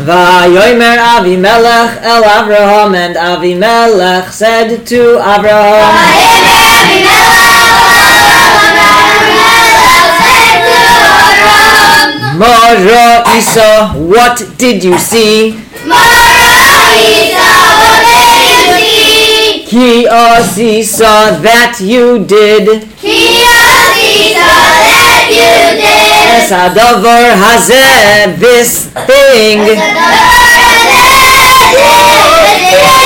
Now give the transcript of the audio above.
Vayomer Avimelech el Avraham, and Avimelech said to Avraham, Mara Isa, what did you see? Ki asisa, that you did. Es hadavar hazeh, this thing.